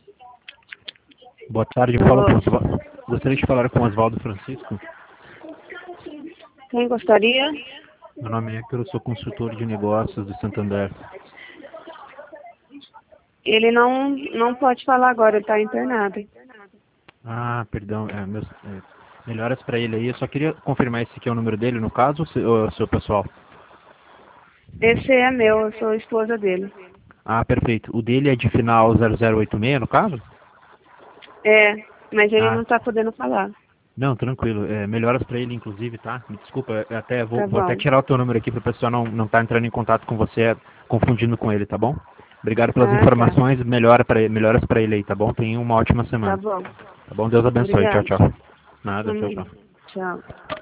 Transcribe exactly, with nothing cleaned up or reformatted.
Boa tarde, fala com Osvaldo. Gostaria de falar com Osvaldo Francisco. Quem gostaria? Meu nome é Héctor, eu sou consultor de negócios do Santander. Ele não, não pode falar agora, ele está internado. Ah, perdão, é, meus, é, melhoras para ele aí. Eu só queria confirmar esse aqui é o número dele, no caso, ou se- ou seu pessoal? Esse é meu, eu sou a esposa dele. Ah, perfeito. O dele é de final zero zero oito seis, no caso? É, mas ele Ah, não está podendo falar. não, tranquilo. É, melhoras para ele, inclusive, tá? Me desculpa, eu até vou, Tá vou até bom. tirar o teu número aqui para o pessoal não não tá entrando em contato com você, confundindo com ele, tá bom? Obrigado pelas Ah, tá. informações, melhora pra, ele- melhoras para ele aí, tá bom? Tenha uma ótima Tá semana. bom. Tá bom? Deus abençoe. Tchau, Obrigada. tchau. Nada, tchau, Amém. tchau. Tchau.